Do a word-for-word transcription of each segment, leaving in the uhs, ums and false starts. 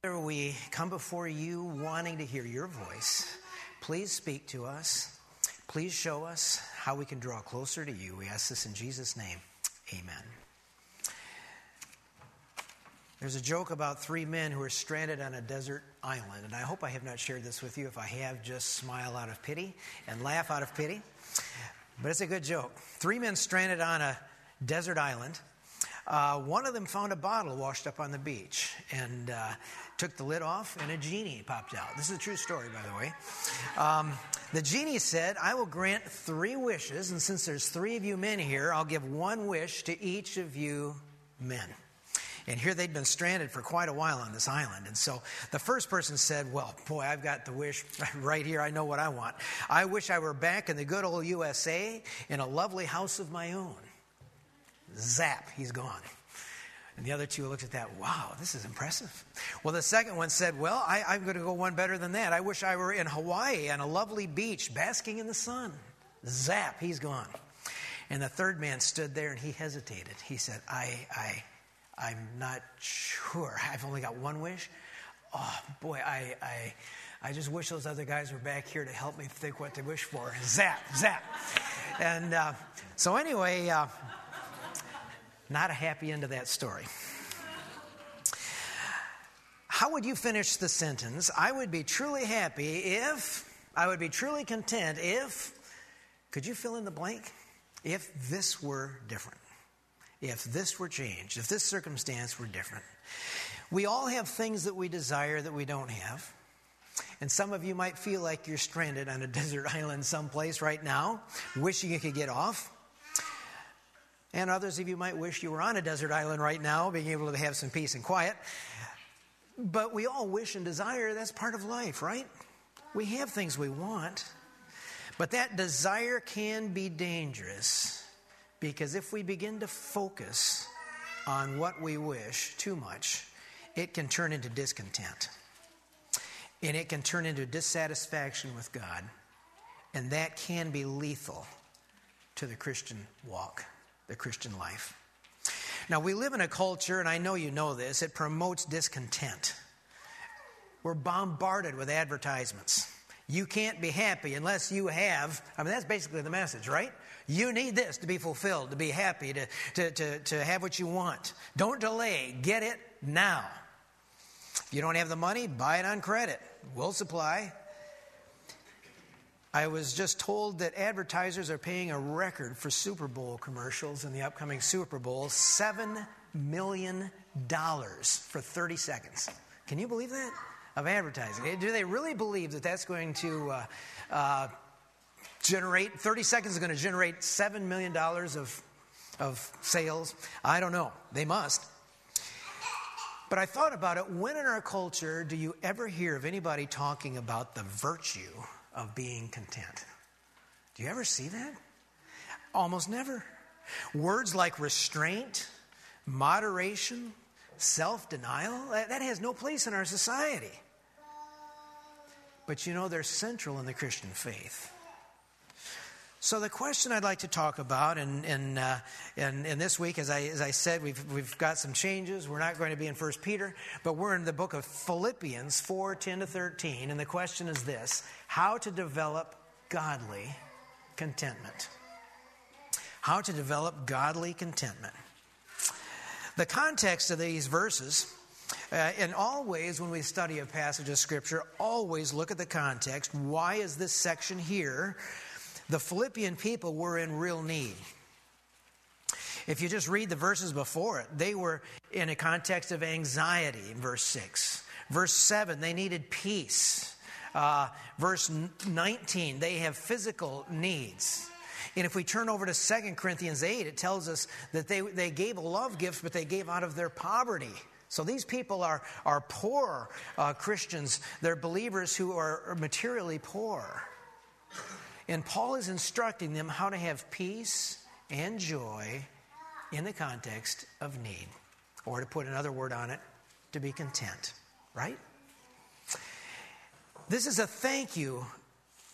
We come before you wanting to hear your voice. Please speak to us. Please show us how we can draw closer to you. We ask this in Jesus' name. Amen. There's a joke about three men who are stranded on a desert island, and I hope I have not shared this with you. If I have, just smile out of pity and laugh out of pity. But it's a good joke. Three men stranded on a desert island. Uh, one of them found a bottle washed up on the beach and uh, took the lid off, and a genie popped out. This is a true story, by the way. Um, the genie said, "I will grant three wishes, and since there's three of you men here, I'll give one wish to each of you men." And here they'd been stranded for quite a while on this island. And so the first person said, "Well, boy, I've got the wish right here. I know what I want. I wish I were back in the good old U S A in a lovely house of my own." Zap, he's gone. And the other two looked at that. Wow, this is impressive. Well, the second one said, "Well, I, I'm going to go one better than that. I wish I were in Hawaii on a lovely beach, basking in the sun." Zap, he's gone. And the third man stood there and he hesitated. He said, I, I, I'm not sure. I've only got one wish. Oh, boy, I, I, I just wish those other guys were back here to help me think what to wish for. Zap, zap. And uh, so anyway... Uh, Not a happy end to that story. How would you finish the sentence? I would be truly happy if, I would be truly content if, could you fill in the blank? If this were different. If this were changed. If this circumstance were different. We all have things that we desire that we don't have. And some of you might feel like you're stranded on a desert island someplace right now, wishing you could get off. And others of you might wish you were on a desert island right now, being able to have some peace and quiet. But we all wish and desire. That's part of life, right? We have things we want. But that desire can be dangerous, because if we begin to focus on what we wish too much, it can turn into discontent. And it can turn into dissatisfaction with God. And that can be lethal to the Christian walk. The Christian life. Now, we live in a culture, and I know you know this, it promotes discontent. We're bombarded with advertisements. You can't be happy unless you have, I mean, that's basically the message, right? You need this to be fulfilled, to be happy, to, to, to, to have what you want. Don't delay. Get it now. If you don't have the money, buy it on credit. We'll supply. I was just told that advertisers are paying a record for Super Bowl commercials in the upcoming Super Bowl, seven million dollars for thirty seconds. Can you believe that? Of advertising. Do they really believe that that's going to uh, uh, generate, thirty seconds is going to generate seven million dollars of, of sales? I don't know. They must. But I thought about it. When in our culture do you ever hear of anybody talking about the virtue of being content? Do you ever see that? Almost never. Words like restraint, moderation, self-denial, that, that has no place in our society. But you know, they're central in the Christian faith. So the question I'd like to talk about, and and uh, and, and this week, as I as I said, we've we've got some changes. We're not going to be in First Peter, but we're in the book of Philippians four, ten to thirteen. And the question is this: how to develop godly contentment. How to develop godly contentment. The context of these verses, uh, and always when we study a passage of Scripture, always look at the context. Why is this section here? The Philippian people were in real need. If you just read the verses before it, they were in a context of anxiety in verse six. Verse seven, they needed peace. Uh, verse nineteen, they have physical needs. And if we turn over to Second Corinthians eight, it tells us that they, they gave a love gift, but they gave out of their poverty. So these people are, are poor uh, Christians. They're believers who are materially poor. And Paul is instructing them how to have peace and joy in the context of need. Or to put another word on it, to be content. Right? This is a thank you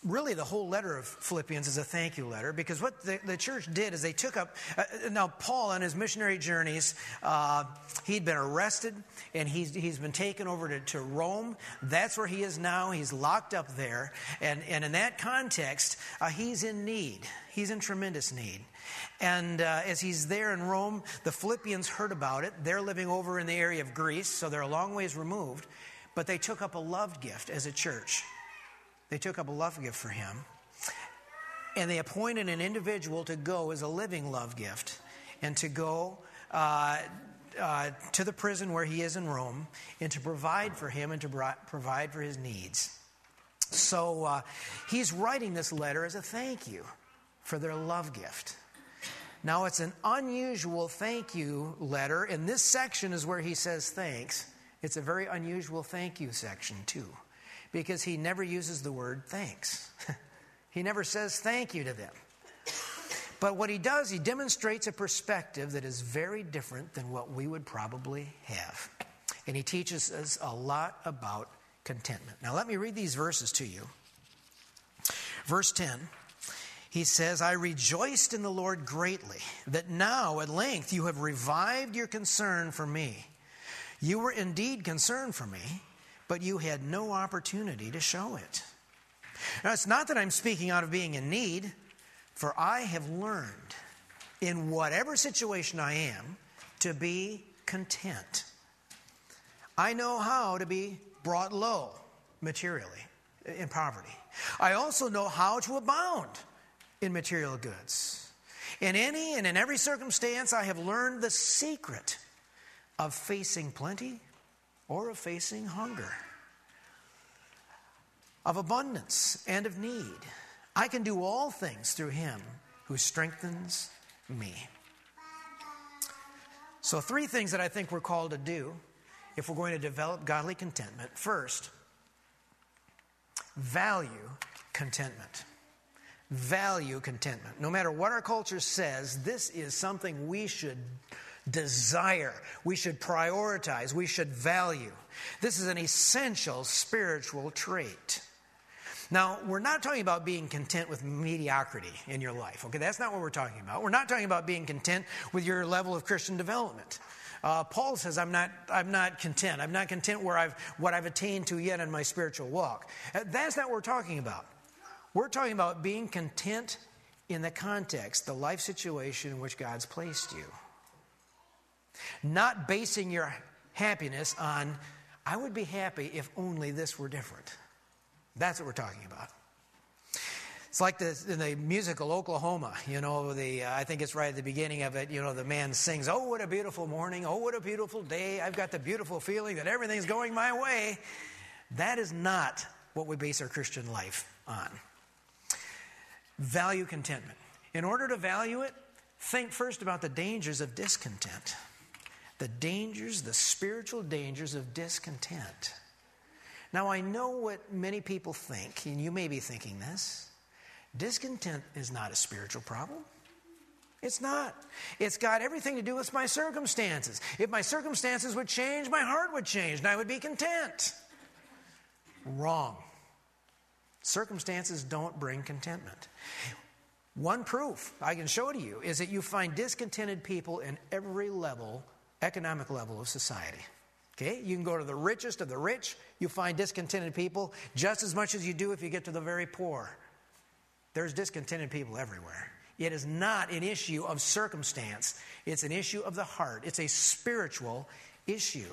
really the whole letter of Philippians is a thank you letter, because what the, the church did is they took up, uh, now Paul on his missionary journeys, uh, he'd been arrested and he's, he's been taken over to, to Rome. That's where he is now. He's locked up there. And, and in that context, uh, he's in need. He's in tremendous need. And uh, as he's there in Rome, the Philippians heard about it. They're living over in the area of Greece, so they're a long ways removed. But they took up a love gift as a church. They took up a love gift for him, and they appointed an individual to go as a living love gift and to go uh, uh, to the prison where he is in Rome and to provide for him and to bro- provide for his needs. So uh, he's writing this letter as a thank you for their love gift. Now, it's an unusual thank you letter, and this section is where he says thanks. It's a very unusual thank you section, too, because he never uses the word thanks. He never says thank you to them. But what he does, he demonstrates a perspective that is very different than what we would probably have. And he teaches us a lot about contentment. Now, let me read these verses to you. Verse ten, he says, I rejoiced in the Lord greatly, that now at length you have revived your concern for me. You were indeed concerned for me, but you had no opportunity to show it. Now, it's not that I'm speaking out of being in need, for I have learned in whatever situation I am to be content. I know how to be brought low materially in poverty. I also know how to abound in material goods. In any and in every circumstance, I have learned the secret of facing plenty or of facing hunger, of abundance and of need. I can do all things through him who strengthens me. So three things that I think we're called to do if we're going to develop godly contentment. First, value contentment. Value contentment. No matter what our culture says, this is something we should desire, we should prioritize, we should value. This is an essential spiritual trait. Now, we're not talking about being content with mediocrity in your life. Okay, that's not what we're talking about. We're not talking about being content with your level of Christian development. Uh, Paul says, "I'm not. I'm not content. I'm not content where I've what I've attained to yet in my spiritual walk." Uh, that's not what we're talking about. We're talking about being content in the context, the life situation in which God's placed you. Not basing your happiness on, I would be happy if only this were different. That's what we're talking about. It's like the, in the musical Oklahoma, you know, the uh, I think it's right at the beginning of it, you know, the man sings, oh, what a beautiful morning, oh, what a beautiful day, I've got the beautiful feeling that everything's going my way. That is not what we base our Christian life on. Value contentment. In order to value it, think first about the dangers of discontent. The dangers, the spiritual dangers of discontent. Now, I know what many people think, and you may be thinking this. Discontent is not a spiritual problem. It's not. It's got everything to do with my circumstances. If my circumstances would change, my heart would change, and I would be content. Wrong. Circumstances don't bring contentment. One proof I can show to you is that you find discontented people in every level, economic level of society. Okay? You can go to the richest of the rich, you find discontented people just as much as you do if you get to the very poor. There's discontented people everywhere. It is not an issue of circumstance. It's an issue of the heart. It's a spiritual issue.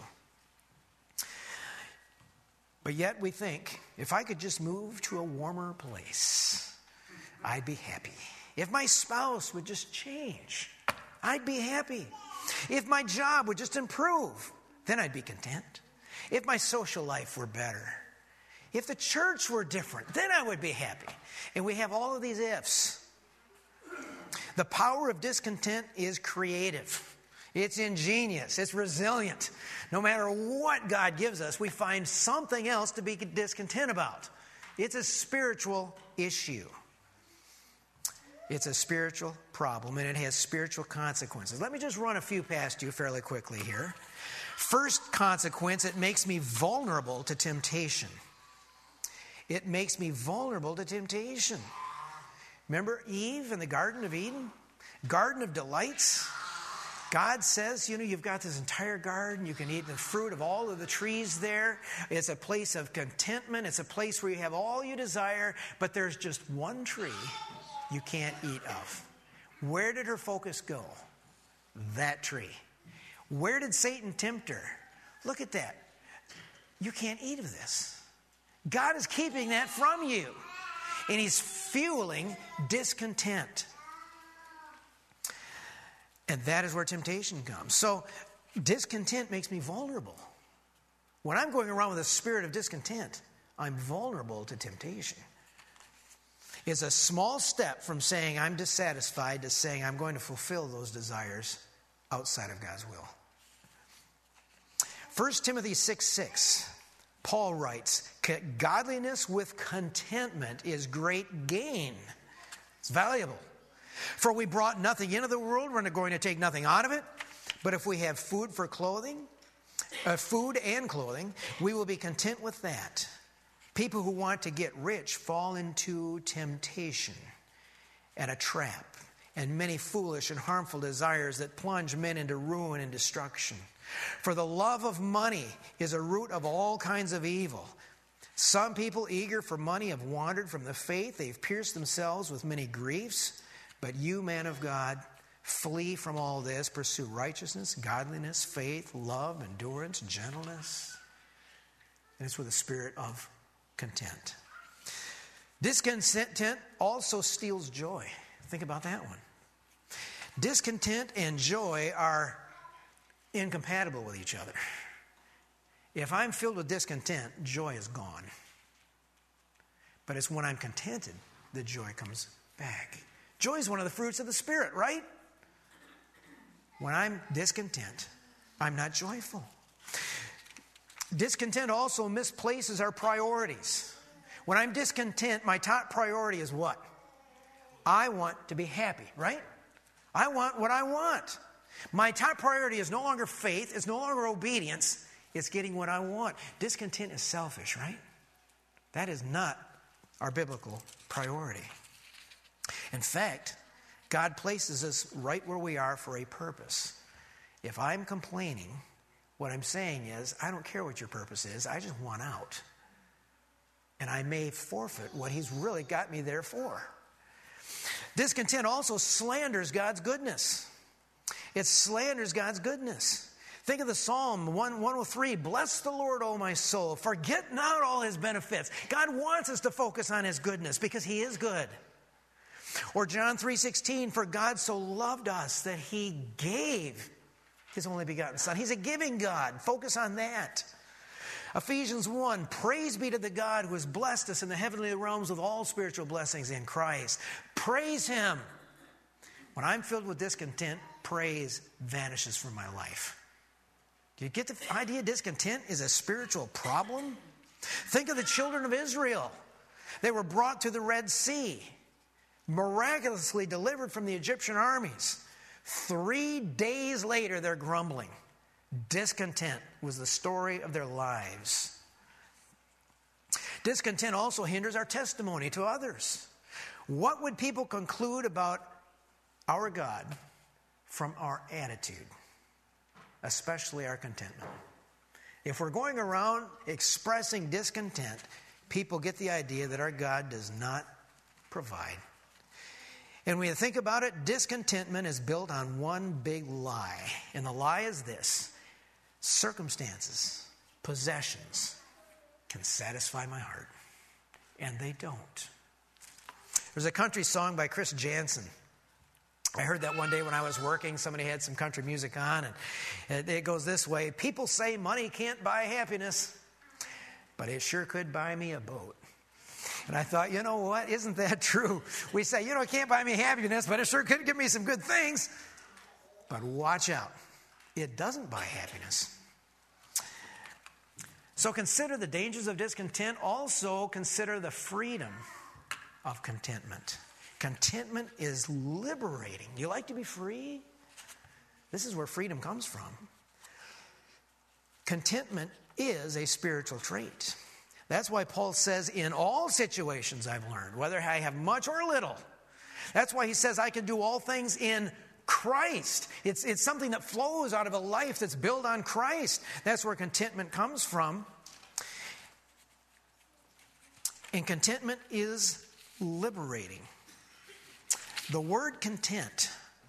But yet we think, if I could just move to a warmer place, I'd be happy. If my spouse would just change, I'd be happy. If my job would just improve, then I'd be content. If my social life were better, if the church were different, then I would be happy. And we have all of these ifs. The power of discontent is creative. It's ingenious. It's resilient. No matter what God gives us, we find something else to be discontent about. It's a spiritual issue. It's a spiritual problem, and it has spiritual consequences. Let me just run a few past you fairly quickly here. First consequence, it makes me vulnerable to temptation. It makes me vulnerable to temptation. Remember Eve in the Garden of Eden? Garden of Delights? God says, you know, you've got this entire garden. You can eat the fruit of all of the trees there. It's a place of contentment. It's a place where you have all you desire. But there's just one tree you can't eat of. Where did her focus go? That tree. Where did Satan tempt her? Look at that. You can't eat of this. God is keeping that from you. And he's fueling discontent. And that is where temptation comes. So discontent makes me vulnerable. When I'm going around with a spirit of discontent, I'm vulnerable to temptation. It's a small step from saying I'm dissatisfied to saying I'm going to fulfill those desires outside of God's will. First Timothy six six, Paul writes, godliness with contentment is great gain. It's valuable. For we brought nothing into the world, we're going to take nothing out of it. But if we have food for clothing, uh, food and clothing, we will be content with that. People who want to get rich fall into temptation and a trap and many foolish and harmful desires that plunge men into ruin and destruction. For the love of money is a root of all kinds of evil. Some people eager for money have wandered from the faith. They've pierced themselves with many griefs. But you, man of God, flee from all this. Pursue righteousness, godliness, faith, love, endurance, gentleness. And it's with a spirit of content. Discontent also steals joy. Think about that one. Discontent and joy are incompatible with each other. If I'm filled with discontent, joy is gone. But it's when I'm contented that joy comes back. Joy is one of the fruits of the Spirit, right? When I'm discontent, I'm not joyful. Discontent also misplaces our priorities. When I'm discontent, my top priority is what? I want to be happy, right? I want what I want. My top priority is no longer faith, it's no longer obedience, it's getting what I want. Discontent is selfish, right? That is not our biblical priority. In fact, God places us right where we are for a purpose. If I'm complaining, what I'm saying is, I don't care what your purpose is, I just want out. And I may forfeit what he's really got me there for. Discontent also slanders God's goodness. It slanders God's goodness. Think of the Psalm one oh three, bless the Lord, O my soul, forget not all his benefits. God wants us to focus on his goodness because he is good. Or John three sixteen, for God so loved us that he gave his only begotten Son. He's a giving God. Focus on that. Ephesians one, praise be to the God who has blessed us in the heavenly realms with all spiritual blessings in Christ. Praise him. When I'm filled with discontent, praise vanishes from my life. Do you get the idea? Discontent is a spiritual problem? Think of the children of Israel. They were brought to the Red Sea, miraculously delivered from the Egyptian armies. Three days later, they're grumbling. Discontent was the story of their lives. Discontent also hinders our testimony to others. What would people conclude about our God from our attitude, especially our contentment? If we're going around expressing discontent, people get the idea that our God does not provide. And when you think about it, discontentment is built on one big lie. And the lie is this: circumstances, possessions can satisfy my heart. And they don't. There's a country song by Chris Jansen. I heard that one day when I was working. Somebody had some country music on, and it goes this way: people say money can't buy happiness, but it sure could buy me a boat. And I thought, you know what? Isn't that true? We say, you know, it can't buy me happiness, but it sure could give me some good things. But watch out. It doesn't buy happiness. So consider the dangers of discontent. Also consider the freedom of contentment. Contentment is liberating. You like to be free? This is where freedom comes from. Contentment is a spiritual trait. That's why Paul says, in all situations I've learned, whether I have much or little. That's why he says I can do all things in Christ. It's, it's something that flows out of a life that's built on Christ. That's where contentment comes from. And contentment is liberating. The word content,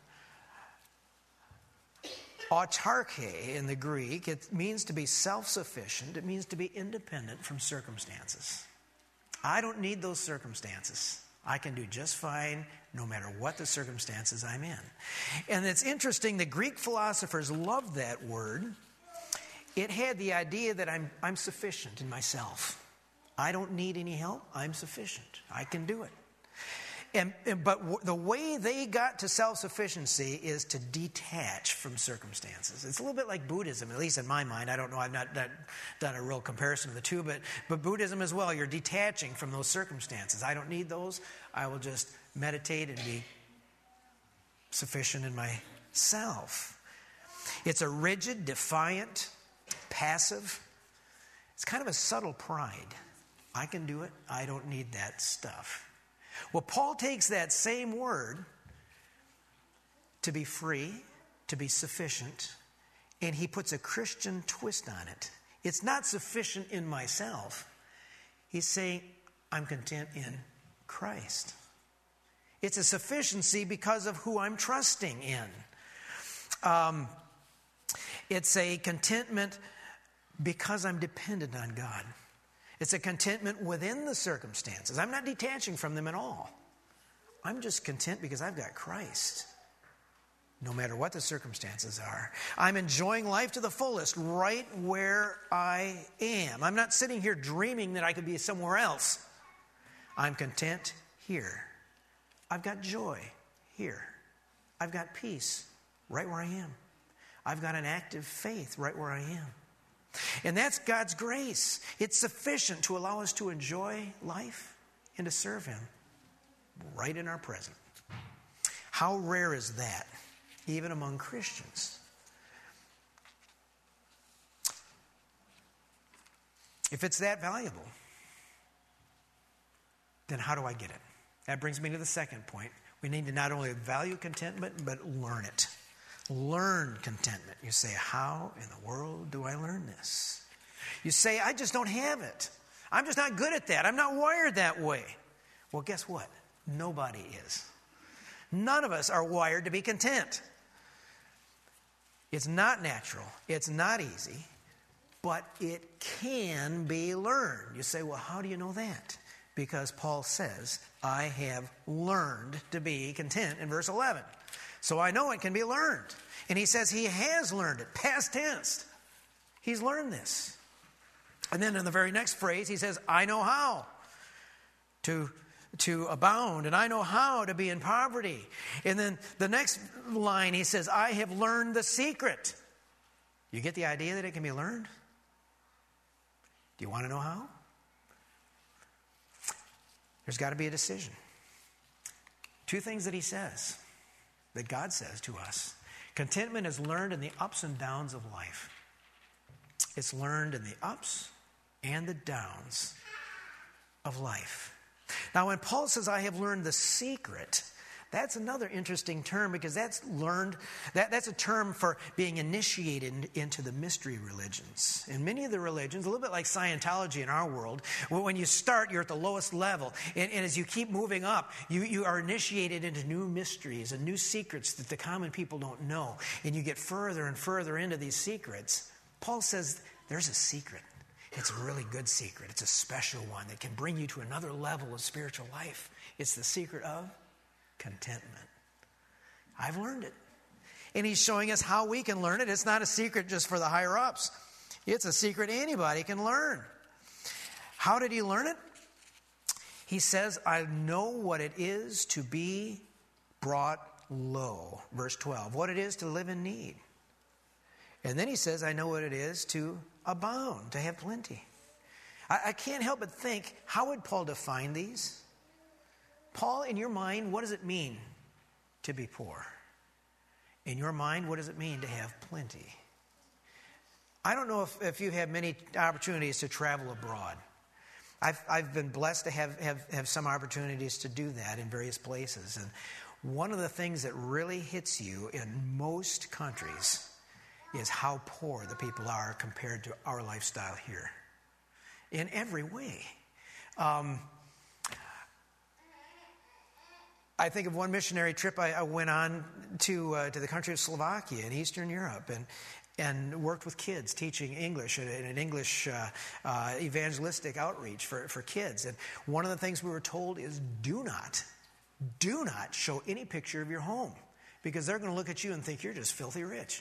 autarke in the Greek, it means to be self-sufficient. It means to be independent from circumstances. I don't need those circumstances. I can do just fine no matter what the circumstances I'm in. And it's interesting, the Greek philosophers loved that word. It had the idea that I'm, I'm sufficient in myself. I don't need any help. I'm sufficient. I can do it. And, and, but w- the way they got to self-sufficiency is to detach from circumstances. It's a little bit like Buddhism, at least in my mind. I don't know. I've not, not done a real comparison of the two, but, but Buddhism as well. You're detaching from those circumstances. I don't need those. I will just meditate and be sufficient in myself. It's a rigid, defiant, passive. It's kind of a subtle pride. I can do it. I don't need that stuff. Well, Paul takes that same word, to be free, to be sufficient, and he puts a Christian twist on it. It's not sufficient in myself. He's saying, I'm content in Christ. It's a sufficiency because of who I'm trusting in. Um, it's a contentment because I'm dependent on God. It's a contentment within the circumstances. I'm not detaching from them at all. I'm just content because I've got Christ, no matter what the circumstances are. I'm enjoying life to the fullest right where I am. I'm not sitting here dreaming that I could be somewhere else. I'm content here. I've got joy here. I've got peace right where I am. I've got an active faith right where I am. And that's God's grace. It's sufficient to allow us to enjoy life and to serve Him right in our present. How rare is that, even among Christians? If it's that valuable, then how do I get it? That brings me to the second point. We need to not only value contentment, but learn it. Learn contentment. You say, how in the world do I learn this? You say, I just don't have it. I'm just not good at that. I'm not wired that way. Well, guess what? Nobody is. None of us are wired to be content. It's not natural. It's not easy. But it can be learned. You say, well, how do you know that? Because Paul says, I have learned to be content in verse eleven. So I know it can be learned. And he says he has learned it, past tense. He's learned this. And then in the very next phrase, he says, I know how to, to abound, and I know how to be in poverty. And then the next line, he says, I have learned the secret. You get the idea that it can be learned? Do you want to know how? There's got to be a decision. Two things that he says, that God says to us. Contentment is learned in the ups and downs of life. It's learned in the ups and the downs of life. Now, when Paul says, I have learned the secret, that's another interesting term, because that's learned, that, that's a term for being initiated into the mystery religions. In many of the religions, a little bit like Scientology in our world, when you start, you're at the lowest level. And, and as you keep moving up, you, you are initiated into new mysteries and new secrets that the common people don't know. And you get further and further into these secrets. Paul says there's a secret. It's a really good secret. It's a special one that can bring you to another level of spiritual life. It's the secret of contentment. I've learned it. And he's showing us how we can learn it. It's not a secret just for the higher ups. It's a secret anybody can learn. How did he learn it? He says, I know what it is to be brought low. Verse twelve. What it is to live in need. And then he says, I know what it is to abound, to have plenty. I, I can't help but think, how would Paul define these? Paul, in your mind, what does it mean to be poor? In your mind, what does it mean to have plenty? I don't know if, if you've had many opportunities to travel abroad. I've, I've been blessed to have, have, have some opportunities to do that in various places. And one of the things that really hits you in most countries is how poor the people are compared to our lifestyle here. In every way. Um, I think of one missionary trip I, I went on to uh, to the country of Slovakia in Eastern Europe, and and worked with kids teaching English in an English uh, uh, evangelistic outreach for, for kids. And one of the things we were told is do not, do not show any picture of your home, because they're going to look at you and think you're just filthy rich.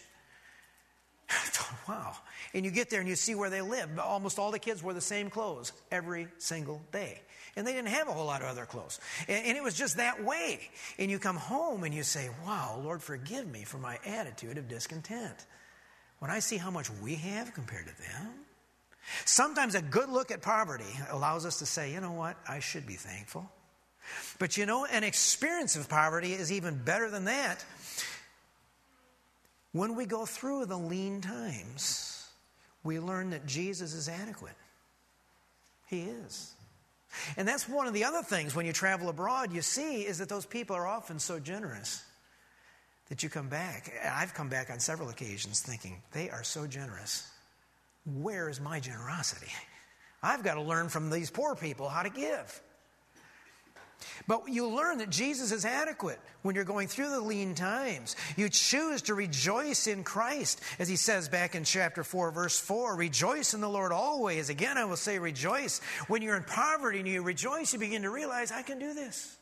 Wow. And you get there and you see where they live. Almost all the kids wore the same clothes every single day. And they didn't have a whole lot of other clothes. And, and it was just that way. And you come home and you say, wow, Lord, forgive me for my attitude of discontent. When I see how much we have compared to them. Sometimes a good look at poverty allows us to say, you know what, I should be thankful. But you know, an experience of poverty is even better than that. When we go through the lean times, we learn that Jesus is adequate. He is. And that's one of the other things when you travel abroad you see is that those people are often so generous that you come back. I've come back on several occasions thinking, they are so generous. Where is my generosity? I've got to learn from these poor people how to give. But you learn that Jesus is adequate when you're going through the lean times. You choose to rejoice in Christ. As he says back in chapter four, verse four, rejoice in the Lord always. Again, I will say rejoice. When you're in poverty and you rejoice, you begin to realize, I can do this.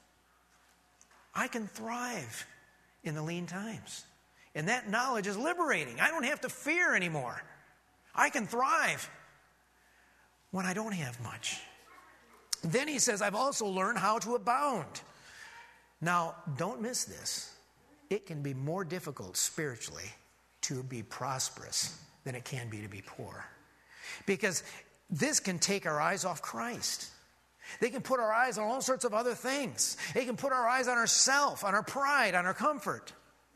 I can thrive in the lean times. And that knowledge is liberating. I don't have to fear anymore. I can thrive when I don't have much. Then he says, I've also learned how to abound. Now, don't miss this. It can be more difficult spiritually to be prosperous than it can be to be poor. Because this can take our eyes off Christ. They can put our eyes on all sorts of other things. They can put our eyes on ourselves, on our pride, on our comfort.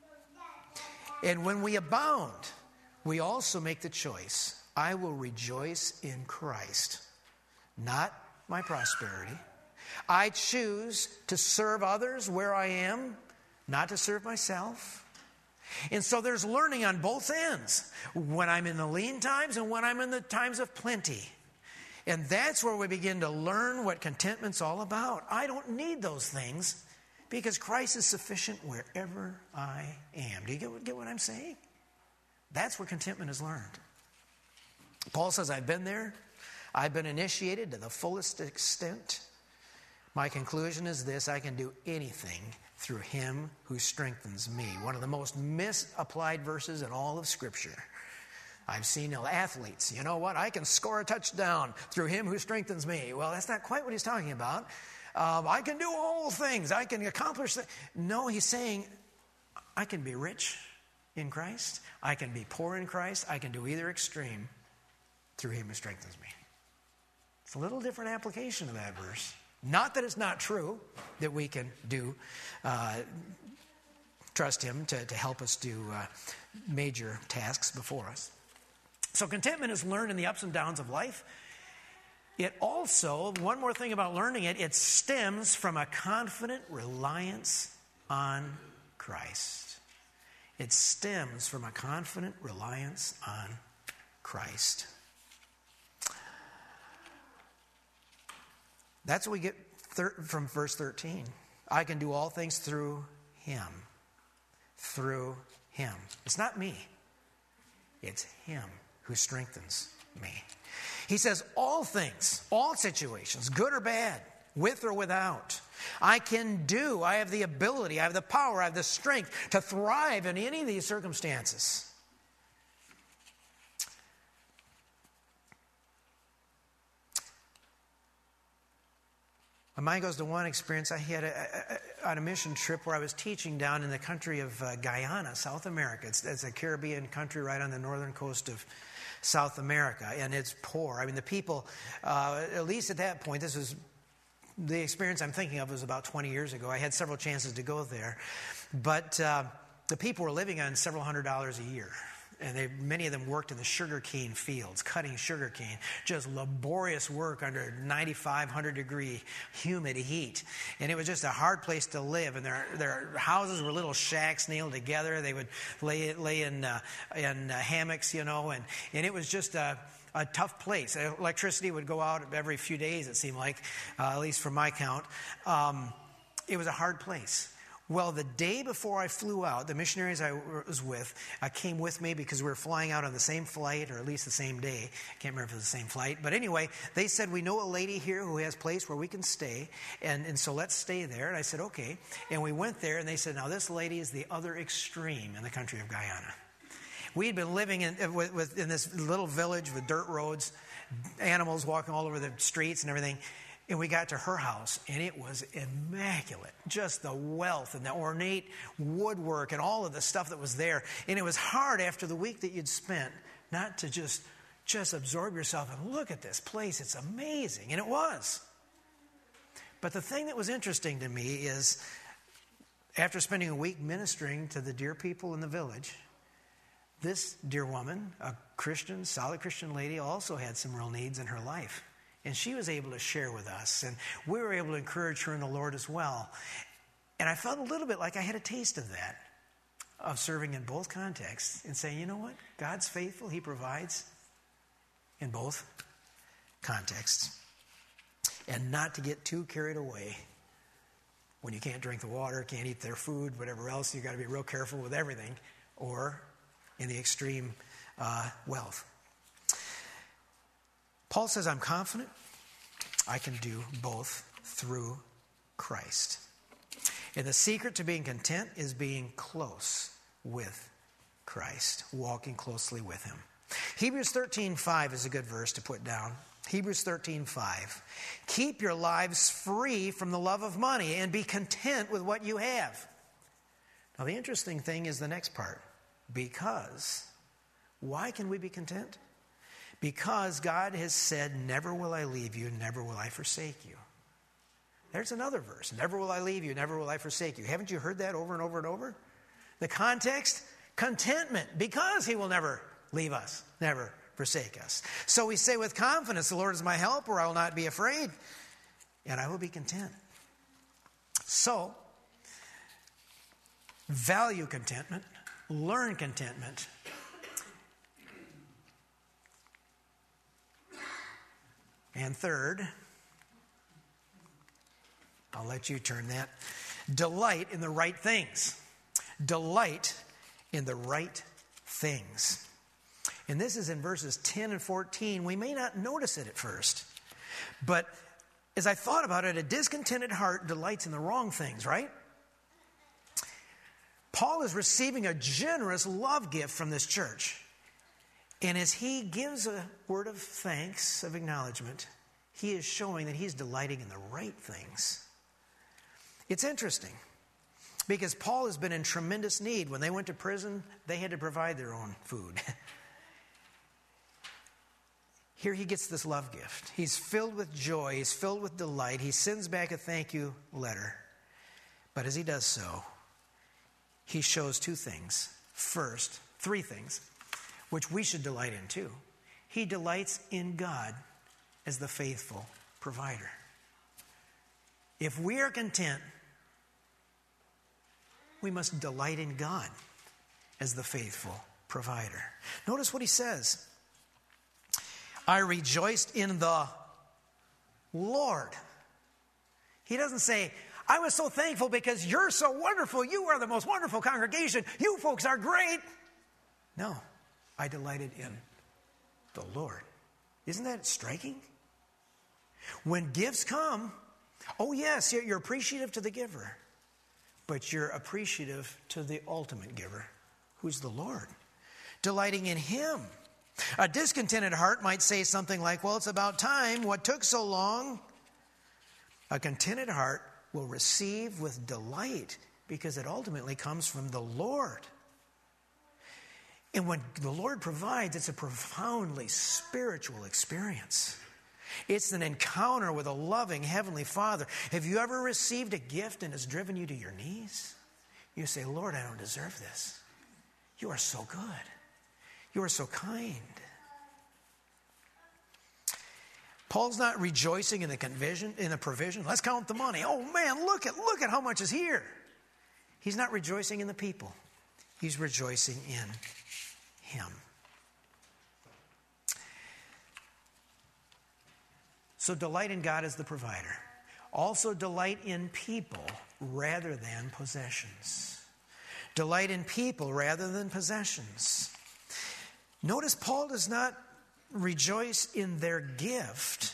And when we abound, we also make the choice, I will rejoice in Christ, not my prosperity. I choose to serve others where I am, not to serve myself. And so there's learning on both ends, when I'm in the lean times and when I'm in the times of plenty. And that's where we begin to learn what contentment's all about. I don't need those things because Christ is sufficient wherever I am. Do you get, get what I'm saying? That's where contentment is learned. Paul says, I've been there. I've been initiated to the fullest extent. My conclusion is this: I can do anything through him who strengthens me. One of the most misapplied verses in all of Scripture. I've seen athletes, you know what, I can score a touchdown through him who strengthens me. Well, that's not quite what he's talking about. Um, I can do all things. I can accomplish that. No, he's saying, I can be rich in Christ. I can be poor in Christ. I can do either extreme through him who strengthens me. It's a little different application of that verse. Not that it's not true that we can do, uh, trust him to, to help us do uh, major tasks before us. So contentment is learned in the ups and downs of life. It also, one more thing about learning it, it stems from a confident reliance on Christ. It stems from a confident reliance on Christ. That's what we get thir- from verse thirteen. I can do all things through him. Through him. It's not me. It's him who strengthens me. He says all things, all situations, good or bad, with or without, I can do, I have the ability, I have the power, I have the strength to thrive in any of these circumstances. My mind goes to one experience I had a, a, on a mission trip where I was teaching down in the country of uh, Guyana, South America. It's, it's a Caribbean country right on the northern coast of South America, and it's poor. I mean, the people, uh, at least at that point, this was the experience I'm thinking of was about twenty years ago. I had several chances to go there, but uh, the people were living on several hundred dollars a year. And they, many of them worked in the sugarcane fields, cutting sugarcane. Just laborious work under ninety-five hundred degree humid heat. And it was just a hard place to live. And their their houses were little shacks nailed together. They would lay lay in uh, in uh, hammocks, you know, and, and it was just a, a tough place. Electricity would go out every few days, it seemed like, uh, at least from my count. Um, it was a hard place. Well, the day before I flew out, the missionaries I was with uh, came with me because we were flying out on the same flight, or at least the same day. I can't remember if it was the same flight. But anyway, they said, we know a lady here who has a place where we can stay, and, and so let's stay there. And I said, okay. And we went there, and they said, now this lady is the other extreme in the country of Guyana. We had been living in, with, with, in this little village with dirt roads, animals walking all over the streets and everything. And we got to her house, and it was immaculate. Just the wealth and the ornate woodwork and all of the stuff that was there. And it was hard after the week that you'd spent not to just, just absorb yourself and look at this place. It's amazing. And it was. But the thing that was interesting to me is, after spending a week ministering to the dear people in the village, this dear woman, a Christian, solid Christian lady, also had some real needs in her life. And she was able to share with us. And we were able to encourage her in the Lord as well. And I felt a little bit like I had a taste of that, of serving in both contexts and saying, you know what? God's faithful. He provides in both contexts. And not to get too carried away when you can't drink the water, can't eat their food, whatever else. You've got to be real careful with everything. Or in the extreme uh, wealth. Paul says, I'm confident I can do both through Christ. And the secret to being content is being close with Christ, walking closely with him. Hebrews thirteen five is a good verse to put down. Hebrews thirteen five. Keep your lives free from the love of money and be content with what you have. Now the interesting thing is the next part. Because. Why can we be content? Because God has said, never will I leave you, never will I forsake you. There's another verse. Never will I leave you, never will I forsake you. Haven't you heard that over and over and over? The context? Contentment. Because he will never leave us, never forsake us. So we say with confidence, the Lord is my helper, I will not be afraid, and I will be content. So, value contentment, learn contentment. And third, I'll let you turn that, delight in the right things. Delight in the right things. And this is in verses ten and fourteen. We may not notice it at first, but as I thought about it, a discontented heart delights in the wrong things, right? Paul is receiving a generous love gift from this church. And as he gives a word of thanks, of acknowledgement, he is showing that he's delighting in the right things. It's interesting because Paul has been in tremendous need. When they went to prison, they had to provide their own food. Here he gets this love gift. He's filled with joy. He's filled with delight. He sends back a thank you letter. But as he does so, he shows two things. First, three things, which we should delight in too. He delights in God as the faithful provider. If we are content, we must delight in God as the faithful provider. Notice what he says. I rejoiced in the Lord. He doesn't say, I was so thankful because you're so wonderful. You are the most wonderful congregation. You folks are great. No, I delighted in the Lord. Isn't that striking? When gifts come, oh yes, you're appreciative to the giver, but you're appreciative to the ultimate giver, who's the Lord. Delighting in him. A discontented heart might say something like, well, it's about time. What took so long? A contented heart will receive with delight because it ultimately comes from the Lord. And when the Lord provides, it's a profoundly spiritual experience. It's an encounter with a loving Heavenly Father. Have you ever received a gift and it's driven you to your knees? You say, Lord, I don't deserve this. You are so good. You are so kind. Paul's not rejoicing in the convision, in the provision. Let's count the money. Oh man, look at look at how much is here. He's not rejoicing in the people. He's rejoicing in him. So delight in God as the provider. Also delight in people rather than possessions. Delight in people rather than possessions. Notice Paul does not rejoice in their gift.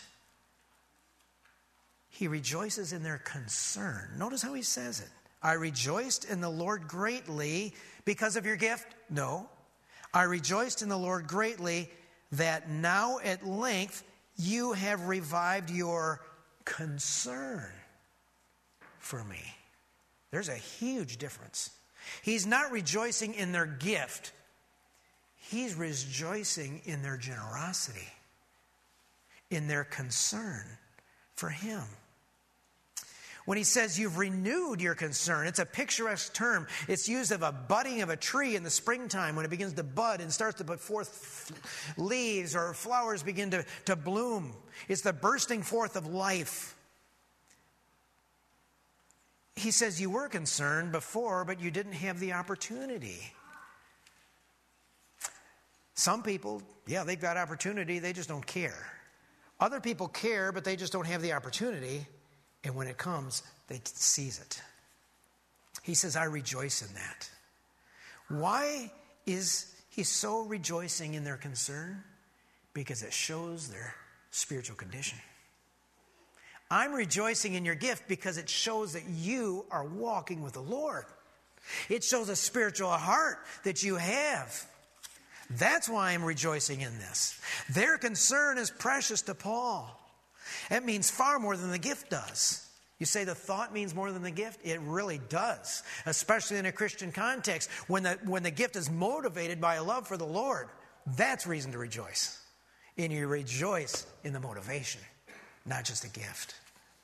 He rejoices in their concern. Notice how he says it. I rejoiced in the Lord greatly because of your gift? No. I rejoiced in the Lord greatly that now at length you have revived your concern for me. There's a huge difference. He's not rejoicing in their gift. He's rejoicing in their generosity, in their concern for him. When he says you've renewed your concern, it's a picturesque term. It's used of a budding of a tree in the springtime when it begins to bud and starts to put forth leaves or flowers begin to, to bloom. It's the bursting forth of life. He says you were concerned before, but you didn't have the opportunity. Some people, yeah, they've got opportunity, they just don't care. Other people care, but they just don't have the opportunity. And when it comes, they seize it. He says, I rejoice in that. Why is he so rejoicing in their concern? Because it shows their spiritual condition. I'm rejoicing in your gift because it shows that you are walking with the Lord. It shows a spiritual heart that you have. That's why I'm rejoicing in this. Their concern is precious to Paul. It means far more than the gift does. You say the thought means more than the gift? It really does, especially in a Christian context. When the, when the gift is motivated by a love for the Lord, that's reason to rejoice. And you rejoice in the motivation, not just a gift.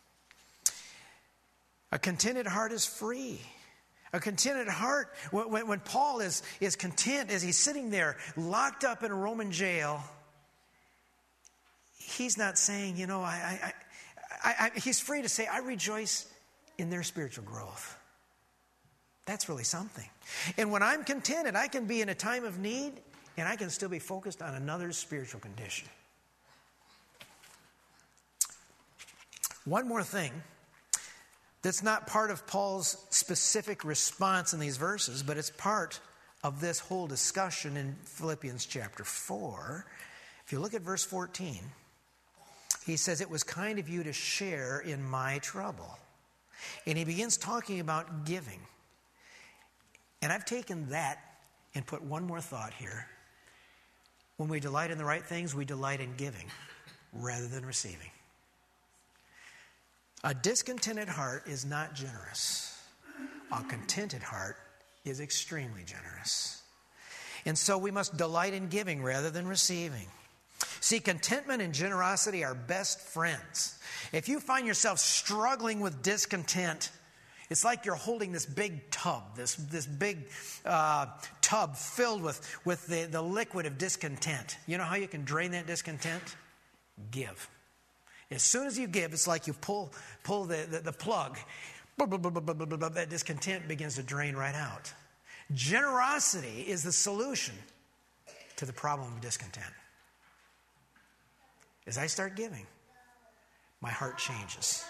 A contented heart is free. A contented heart, when, when Paul is, is content as he's sitting there locked up in a Roman jail, he's not saying, you know, I, I, I, I, he's free to say, I rejoice in their spiritual growth. That's really something. And when I'm contented, I can be in a time of need and I can still be focused on another's spiritual condition. One more thing that's not part of Paul's specific response in these verses, but it's part of this whole discussion in Philippians chapter four. If you look at verse fourteen, he says, it was kind of you to share in my trouble. And he begins talking about giving. And I've taken that and put one more thought here. When we delight in the right things, we delight in giving rather than receiving. A discontented heart is not generous. A contented heart is extremely generous. And so we must delight in giving rather than receiving. See, contentment and generosity are best friends. If you find yourself struggling with discontent, it's like you're holding this big tub, this, this big uh, tub filled with, with the, the liquid of discontent. You know how you can drain that discontent? Give. As soon as you give, it's like you pull pull the, the, the plug. That discontent begins to drain right out. Generosity is the solution to the problem of discontent. As I start giving, my heart changes.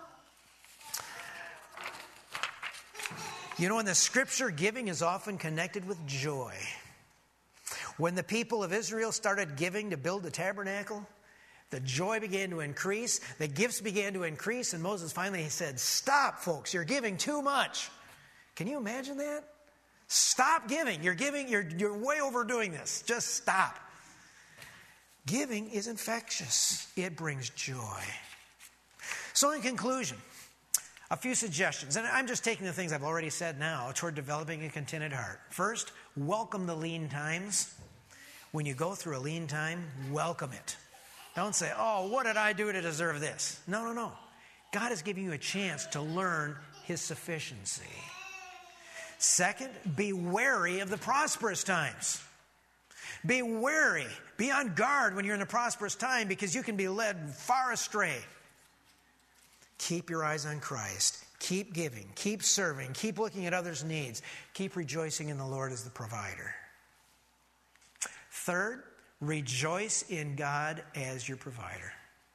You know, in the scripture, giving is often connected with joy. When the people of Israel started giving to build the tabernacle, the joy began to increase, the gifts began to increase, and Moses finally said, stop, folks, you're giving too much. Can you imagine that? Stop giving. You're giving, you're, you're way overdoing this. Just stop. Giving is infectious. It brings joy. So in conclusion, a few suggestions. And I'm just taking the things I've already said now toward developing a contented heart. First, welcome the lean times. When you go through a lean time, welcome it. Don't say, oh, what did I do to deserve this? No, no, no. God is giving you a chance to learn his sufficiency. Second, be wary of the prosperous times. Be wary. Be on guard when you're in a prosperous time because you can be led far astray. Keep your eyes on Christ. Keep giving. Keep serving. Keep looking at others' needs. Keep rejoicing in the Lord as the provider. Third, rejoice in God as your provider.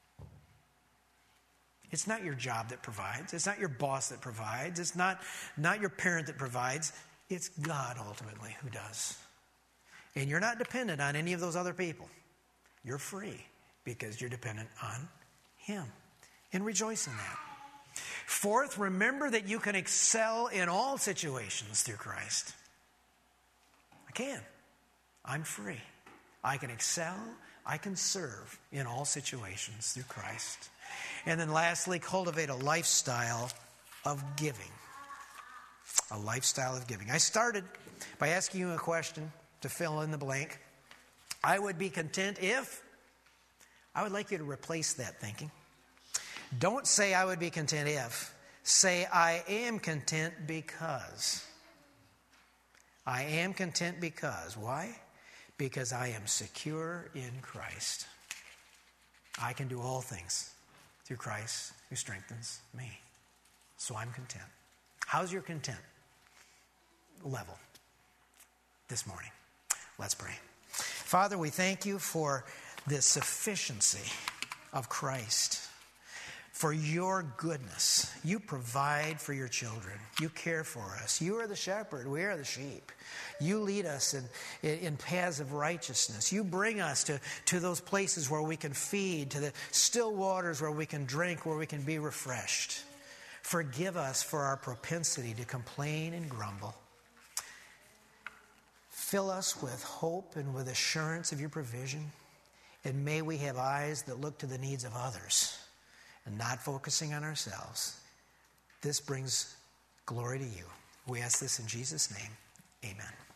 It's not your job that provides. It's not your boss that provides. It's not, not your parent that provides. It's God ultimately who does. And you're not dependent on any of those other people. You're free because you're dependent on Him. And rejoice in that. Fourth, remember that you can excel in all situations through Christ. I can. I'm free. I can excel. I can serve in all situations through Christ. And then lastly, cultivate a lifestyle of giving. A lifestyle of giving. I started by asking you a question to fill in the blank. I would be content if. I would like you to replace that thinking. Don't say I would be content if. Say I am content because. I am content because. Why? Because I am secure in Christ. I can do all things through Christ who strengthens me. So I'm content. How's your content level this morning? Let's pray. Father, we thank you for the sufficiency of Christ, for your goodness. You provide for your children. You care for us. You are the shepherd. We are the sheep. You lead us in, in paths of righteousness. You bring us to, to those places where we can feed, to the still waters where we can drink, where we can be refreshed. Forgive us for our propensity to complain and grumble. Fill us with hope and with assurance of your provision. And may we have eyes that look to the needs of others and not focusing on ourselves. This brings glory to you. We ask this in Jesus' name. Amen.